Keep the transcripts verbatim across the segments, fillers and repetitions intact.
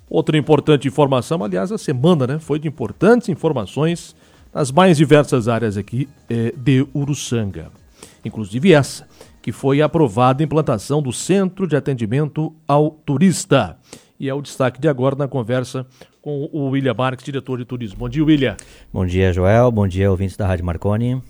Outra importante informação, aliás, a semana, né, foi de importantes informações nas mais diversas áreas aqui eh, de Uruçanga. Inclusive essa, que foi aprovada a implantação do Centro de Atendimento ao Turista. E é o destaque de agora na conversa com o William Marques, diretor de turismo. Bom dia, William. Bom dia, Joel. Bom dia, ouvintes da Rádio Marconi.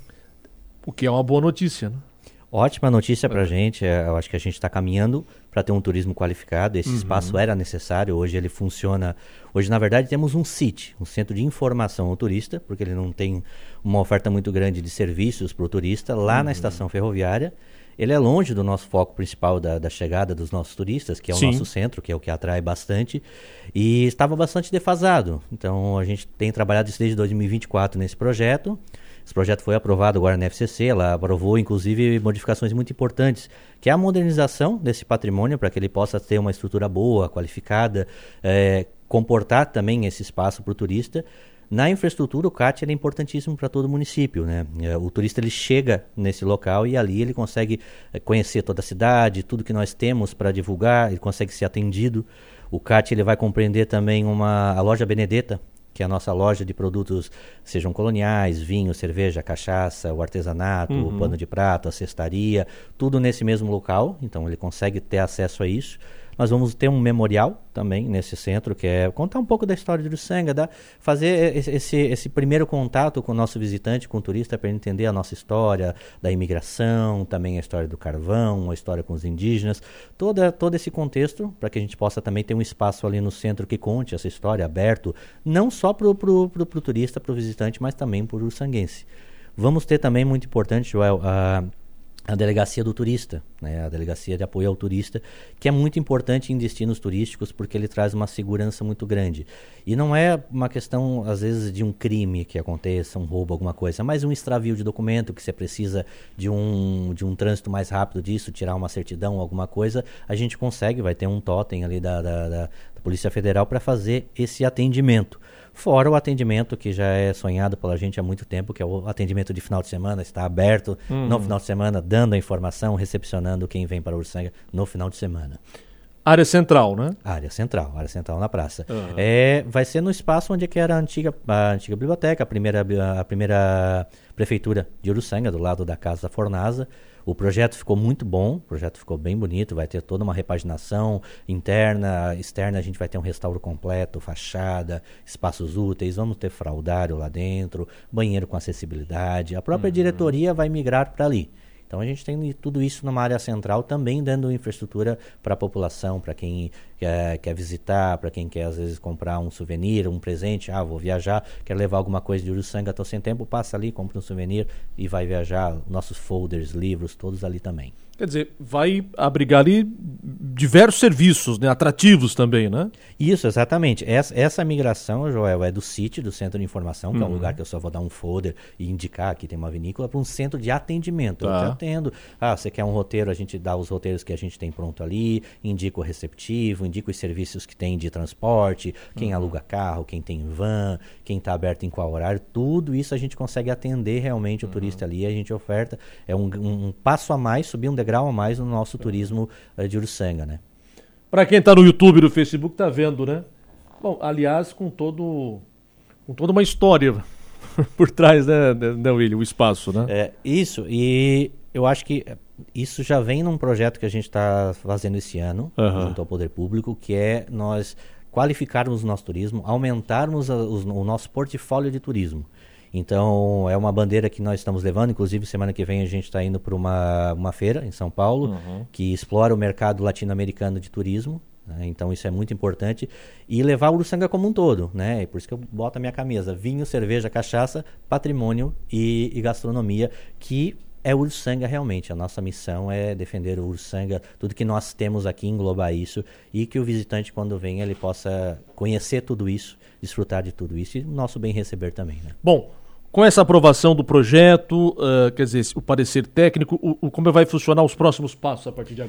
O que é uma boa notícia, né? Ótima notícia para a gente. Eu acho que a gente está caminhando para ter um turismo qualificado. Esse uhum. espaço era necessário. Hoje ele funciona. Hoje, na verdade, temos um C I T, um Centro de Informação ao Turista, porque ele não tem uma oferta muito grande de serviços para o turista lá uhum. na estação ferroviária. Ele é longe do nosso foco principal da, da chegada dos nossos turistas, que é o Sim. nosso centro, que é o que atrai bastante, e estava bastante defasado. Então, a gente tem trabalhado isso desde dois mil e vinte e quatro nesse projeto. Esse projeto foi aprovado agora na F C C, ela aprovou, inclusive, modificações muito importantes, que é a modernização desse patrimônio, para que ele possa ter uma estrutura boa, qualificada, é, comportar também esse espaço para o turista. Na infraestrutura, o C A T é importantíssimo para todo o município, né? O turista ele chega nesse local e ali ele consegue conhecer toda a cidade, tudo que nós temos para divulgar, ele consegue ser atendido. O C A T ele vai compreender também uma, a loja Benedetta, que é a nossa loja de produtos, sejam coloniais, vinho, cerveja, cachaça, o artesanato, uhum. o pano de prato, a cestaria, tudo nesse mesmo local, então ele consegue ter acesso a isso. Nós vamos ter um memorial também nesse centro, que é contar um pouco da história de Uruçanga, da, fazer esse, esse primeiro contato com o nosso visitante, com o turista, para ele entender a nossa história da imigração, também a história do carvão, a história com os indígenas, toda, todo esse contexto, para que a gente possa também ter um espaço ali no centro que conte essa história, aberto, não só para o pro, pro, pro turista, para o visitante, mas também para o uruçanguense. Vamos ter também, muito importante, Joel, a... a delegacia do turista, né? A delegacia de apoio ao turista, que é muito importante em destinos turísticos porque ele traz uma segurança muito grande. E não é uma questão, às vezes, de um crime que aconteça, um roubo, alguma coisa, mas um extravio de documento, que você precisa de um, de um trânsito mais rápido disso, tirar uma certidão, alguma coisa, a gente consegue, vai ter um totem ali da, da, da, da Polícia Federal para fazer esse atendimento. Fora o atendimento que já é sonhado pela gente há muito tempo, que é o atendimento de final de semana, está aberto uhum. no final de semana, dando a informação, recepcionando quem vem para Uruçanga no final de semana. Área central, né? Área central, área central na praça. Uhum. É, vai ser no espaço onde que era a antiga, a antiga biblioteca, a primeira, a primeira prefeitura de Uruçanga, do lado da Casa da Fornasa. O projeto ficou muito bom, o projeto ficou bem bonito, vai ter toda uma repaginação interna, externa, a gente vai ter um restauro completo, fachada, espaços úteis, vamos ter fraldário lá dentro, banheiro com acessibilidade, a própria uhum. diretoria vai migrar para ali. Então a gente tem tudo isso numa área central, também dando infraestrutura para a população, para quem quer, quer visitar, para quem quer às vezes comprar um souvenir, um presente, ah, vou viajar, quero levar alguma coisa de Uruçanga, estou sem tempo, passa ali, compra um souvenir e vai viajar, nossos folders, livros, todos ali também. Quer dizer, vai abrigar ali diversos serviços, né, atrativos também, né? Isso, exatamente. Essa, essa migração, Joel, é do C I T, do Centro de Informação, que uhum. é um lugar que eu só vou dar um folder e indicar que tem uma vinícola, para um centro de atendimento. Tá. Eu já atendo. Ah, você quer um roteiro, a gente dá os roteiros que a gente tem pronto ali, indica o receptivo, indica os serviços que tem de transporte, quem uhum. aluga carro, quem tem van, quem está aberto em qual horário, tudo isso a gente consegue atender realmente o uhum. turista ali, a gente oferta. É um, um passo a mais, subir um degrau grau a mais no nosso turismo uh, de Uruçanga, né? Para quem está no YouTube e no Facebook tá vendo, né? Bom, aliás, com todo com toda uma história por trás, né, né, William, o espaço, né? É, isso, e eu acho que isso já vem num projeto que a gente está fazendo esse ano, uhum. junto ao Poder Público, que é nós qualificarmos o nosso turismo, aumentarmos a, os, o nosso portfólio de turismo. Então, é uma bandeira que nós estamos levando, inclusive semana que vem a gente está indo para uma, uma feira em São Paulo, uhum. que explora o mercado latino-americano de turismo, né? Então isso é muito importante, e levar o Uruçanga como um todo, né? E por isso que eu boto a minha camisa, vinho, cerveja, cachaça, patrimônio e, e gastronomia, que é o Uruçanga realmente. A nossa missão é defender o Uruçanga, tudo que nós temos aqui, englobar isso, e que o visitante, quando vem, ele possa conhecer tudo isso, desfrutar de tudo isso e o nosso bem receber também, né? Bom, com essa aprovação do projeto, uh, quer dizer, o parecer técnico, o, o, como vai funcionar os próximos passos a partir de agora?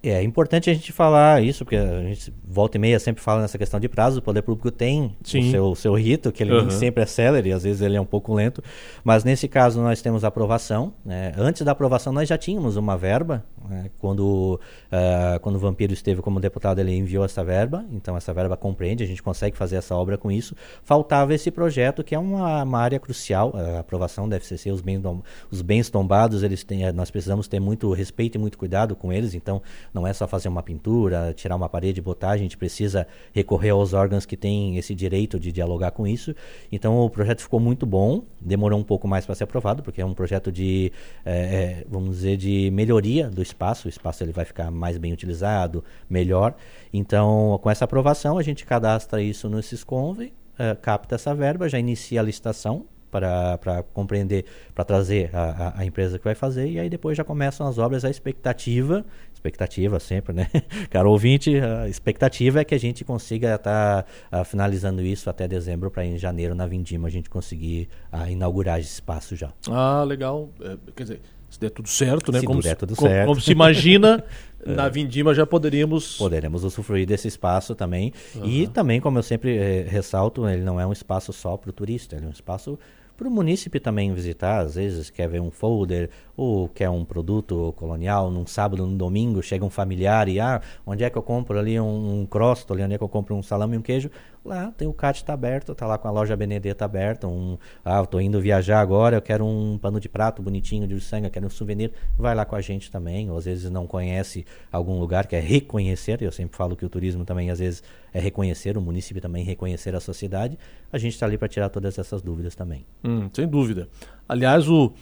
É importante a gente falar isso, porque a gente volta e meia sempre fala nessa questão de prazo. O poder público tem Sim. o seu, seu rito, que ele uhum. nem sempre é célere, às vezes ele é um pouco lento, mas nesse caso nós temos a aprovação, né? Antes da aprovação nós já tínhamos uma verba, né? quando, uh, quando o Vampiro esteve como deputado ele enviou essa verba, então essa verba compreende, a gente consegue fazer essa obra com isso. Faltava esse projeto que é uma, uma área crucial, a aprovação da F C C, os bens, os bens tombados, eles têm, nós precisamos ter muito respeito e muito cuidado com eles, então não é só fazer uma pintura, tirar uma parede e botar, a gente precisa recorrer aos órgãos que têm esse direito de dialogar com isso. Então o projeto ficou muito bom, demorou um pouco mais para ser aprovado, porque é um projeto de, é, vamos dizer, de melhoria do espaço, o espaço ele vai ficar mais bem utilizado, melhor. Então com essa aprovação a gente cadastra isso no Sisconve, é, capta essa verba, já inicia a licitação, para compreender, para trazer a, a, a empresa que vai fazer, e aí depois já começam as obras. A expectativa, expectativa sempre, né? Caro ouvinte, a expectativa é que a gente consiga estar tá, finalizando isso até dezembro, para em janeiro, na Vindima, a gente conseguir a, inaugurar esse espaço já. Ah, legal. É, quer dizer, se der tudo certo, né? Se como der se, tudo como, certo. Como se imagina, na Vindima já poderíamos... Poderemos usufruir desse espaço também. Uhum. E também, como eu sempre eh, ressalto, ele não é um espaço só para o turista, ele é um espaço para o munícipe também visitar. Às vezes quer ver um folder ou quer um produto colonial num sábado, num domingo, chega um familiar e ah, onde é que eu compro ali um, um crosto, ali onde é que eu compro um salame e um queijo? Lá tem o C A T, está aberto, está lá com a loja Benedetta aberta, um, ah, eu estou indo viajar agora, eu quero um pano de prato bonitinho de Uruçanga, quero um souvenir, vai lá com a gente também. Ou às vezes não conhece algum lugar, quer reconhecer, eu sempre falo que o turismo também às vezes é reconhecer, o município também reconhecer a sociedade, a gente está ali para tirar todas essas dúvidas também. Hum, sem dúvida. Aliás, o,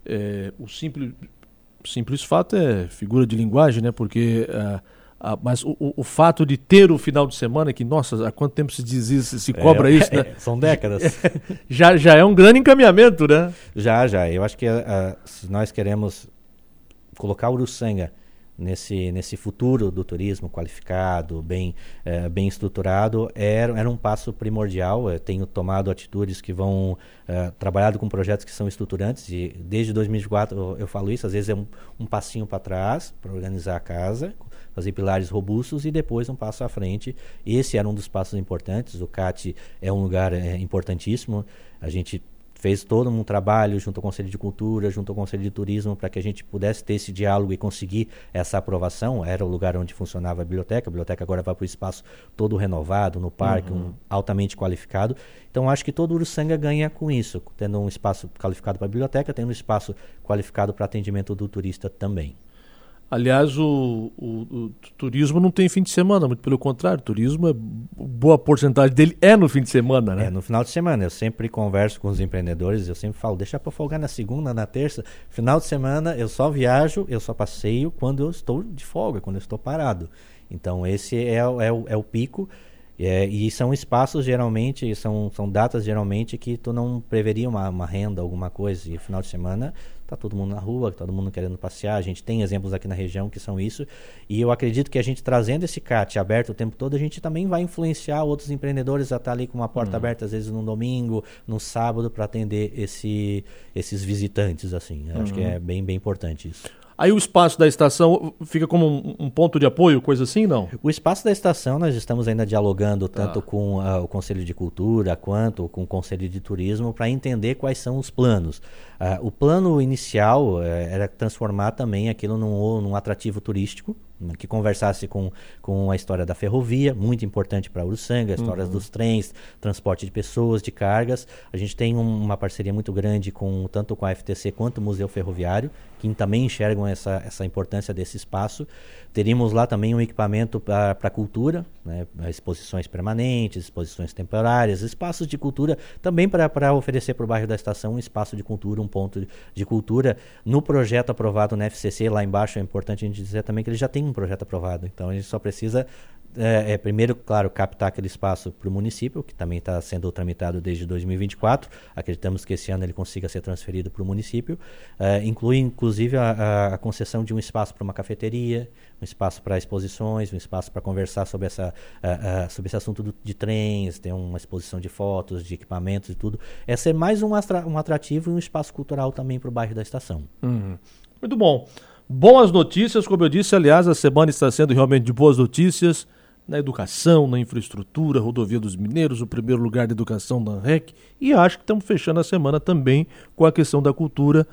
é, o simples, simples fato é figura de linguagem, né? Porque... Uh, Ah, mas o, o, o fato de ter o final de semana, que, nossa, há quanto tempo se diz isso, se cobra é, isso, né? É, são décadas. já, já é um grande encaminhamento, né? Já, já. Eu acho que uh, se nós queremos colocar Uruçanga nesse, nesse futuro do turismo qualificado, bem, uh, bem estruturado, era, era um passo primordial. Eu tenho tomado atitudes que vão... Uh, trabalhado com projetos que são estruturantes, e desde dois mil e vinte e quatro eu, eu falo isso, às vezes é um, um passinho para trás, para organizar a casa, fazer pilares robustos e depois um passo à frente. Esse era um dos passos importantes. O C A T é um lugar é, importantíssimo. A gente fez todo um trabalho junto ao Conselho de Cultura, junto ao Conselho de Turismo, para que a gente pudesse ter esse diálogo e conseguir essa aprovação. Era o lugar onde funcionava a biblioteca. A biblioteca agora vai para o espaço todo renovado, no parque, uhum. um, altamente qualificado. Então, acho que todo Uruçanga ganha com isso, tendo um espaço qualificado para a biblioteca, tendo um espaço qualificado para atendimento do turista também. Aliás, o, o, o turismo não tem fim de semana, muito pelo contrário, o turismo, é, boa porcentagem dele é no fim de semana, né? É no final de semana. Eu sempre converso com os empreendedores, eu sempre falo, deixa para folgar na segunda, na terça. Final de semana eu só viajo, eu só passeio quando eu estou de folga, quando eu estou parado. Então esse é, é, o, é o pico. É, e são espaços geralmente, são, são datas geralmente que tu não preveria uma, uma renda, alguma coisa, e final de semana tá todo mundo na rua, todo mundo querendo passear. A gente tem exemplos aqui na região que são isso, e eu acredito que a gente trazendo esse C A T aberto o tempo todo, a gente também vai influenciar outros empreendedores a estar ali com uma porta uhum. aberta, às vezes no domingo, no sábado, para atender esse, esses visitantes, assim. Eu uhum. acho que é bem, bem importante isso. Aí o espaço da estação fica como um, um ponto de apoio, coisa assim, não? O espaço da estação nós estamos ainda dialogando tanto ah. com uh, o Conselho de Cultura quanto com o Conselho de Turismo para entender quais são os planos. Uh, o plano inicial uh, era transformar também aquilo num, num atrativo turístico, que conversasse com, com a história da ferrovia, muito importante para Uruçanga, histórias uhum. dos trens, transporte de pessoas, de cargas. A gente tem um, uma parceria muito grande com tanto com a F T C quanto o Museu Ferroviário, que também enxergam essa, essa importância desse espaço. Teríamos lá também um equipamento para a cultura, né? Exposições permanentes, exposições temporárias, espaços de cultura, também para oferecer para o bairro da estação um espaço de cultura, um ponto de cultura. No projeto aprovado na F C C, lá embaixo, é importante a gente dizer também que ele já tem um projeto aprovado, então a gente só precisa é, é, primeiro, claro, captar aquele espaço para o município, que também está sendo tramitado desde dois mil e vinte e quatro. Acreditamos que esse ano ele consiga ser transferido para o município. É, inclui inclusive a, a, a concessão de um espaço para uma cafeteria, um espaço para exposições, um espaço para conversar sobre, essa, a, a, sobre esse assunto do, de trens, ter uma exposição de fotos, de equipamentos e tudo. É ser mais um, astra, um atrativo e um espaço cultural também para o bairro da estação. Uhum. Muito bom. Boas notícias, como eu disse, aliás, a semana está sendo realmente de boas notícias na educação, na infraestrutura, Rodovia dos Mineiros, o primeiro lugar de educação da ANREC, e acho que estamos fechando a semana também com a questão da cultura,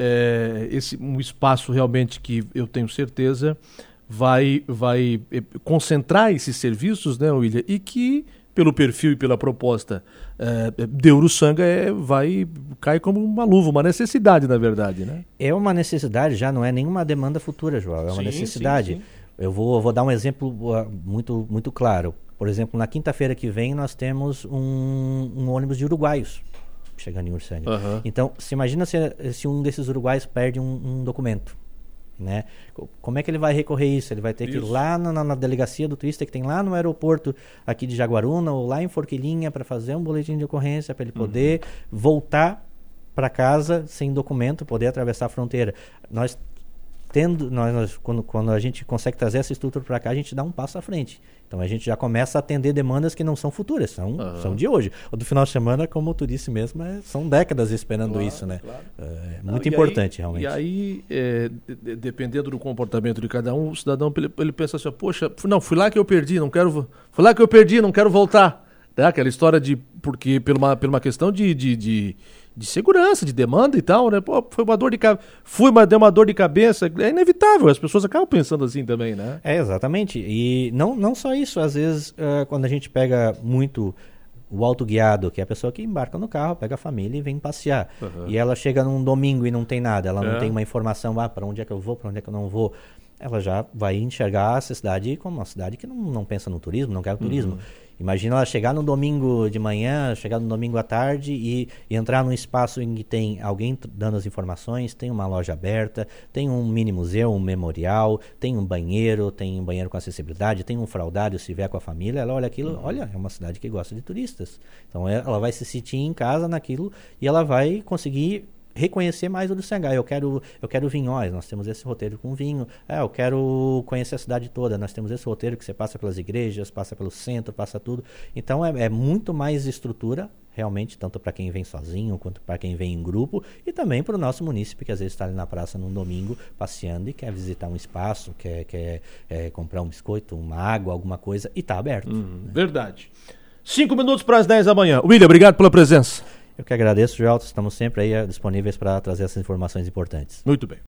é, esse, um espaço realmente que eu tenho certeza vai, vai concentrar esses serviços, né, William, e que pelo perfil e pela proposta é, de Uruçanga, é, vai, cai como uma luva, uma necessidade, na verdade, né? É uma necessidade, já não é nenhuma demanda futura, João, é uma sim, necessidade. Sim, sim. Eu vou, vou dar um exemplo muito, muito claro. Por exemplo, na quinta-feira que vem nós temos um, um ônibus de uruguaios chegando em Uruçanga. Uhum. Então, se imagina se, se um desses uruguaios perde um, um documento. Né? Como é que ele vai recorrer isso? Ele vai ter isso. que ir lá na, na delegacia do turista que tem lá no aeroporto aqui de Jaguaruna ou lá em Forquilinha para fazer um boletim de ocorrência para ele poder uhum. voltar para casa sem documento, poder atravessar a fronteira. Nós tendo, nós, nós quando, quando a gente consegue trazer essa estrutura para cá, a gente dá um passo à frente. Então a gente já começa a atender demandas que não são futuras, são, uhum. são de hoje. O do final de semana, como tu disse mesmo, é, são décadas esperando claro, isso, né? Claro. É muito não, importante, aí, realmente. E aí, é, de, dependendo do comportamento de cada um, o cidadão ele, ele pensa assim, poxa, não, fui lá que eu perdi, não quero, fui lá que eu perdi, não quero voltar. É aquela história de, porque por uma, por uma questão de, de, de, de segurança, de demanda e tal, né? Pô, foi uma dor de cabeça, fui, mas deu uma dor de cabeça, é inevitável, as pessoas acabam pensando assim também, né? É, exatamente, e não, não só isso, às vezes, uh, quando a gente pega muito o autoguiado, que é a pessoa que embarca no carro, pega a família e vem passear, uhum. e ela chega num domingo e não tem nada, ela é. não tem uma informação, ah, para onde é que eu vou, para onde é que eu não vou, ela já vai enxergar essa cidade como uma cidade que não, não pensa no turismo, não quer o turismo. Uhum. Imagina ela chegar no domingo de manhã, chegar no domingo à tarde e, e entrar num espaço em que tem alguém dando as informações, tem uma loja aberta, tem um mini museu, um memorial, tem um banheiro, tem um banheiro com acessibilidade, tem um fraldário se vier com a família, ela olha aquilo, uhum. olha, é uma cidade que gosta de turistas. Então ela vai se sentir em casa naquilo e ela vai conseguir reconhecer mais o Uruçanga. Eu quero, eu quero vinhóis, nós temos esse roteiro com vinho. É, eu quero conhecer a cidade toda, nós temos esse roteiro que você passa pelas igrejas, passa pelo centro, passa tudo. Então é, é muito mais estrutura, realmente, tanto para quem vem sozinho, quanto para quem vem em grupo, e também para o nosso munícipe, que às vezes está ali na praça num domingo, passeando e quer visitar um espaço, quer, quer é, comprar um biscoito, uma água, alguma coisa, e está aberto. Hum, né? Verdade. Cinco minutos para as dez da manhã. William, obrigado pela presença. Eu que agradeço, Joelton. Estamos sempre aí disponíveis para trazer essas informações importantes. Muito bem.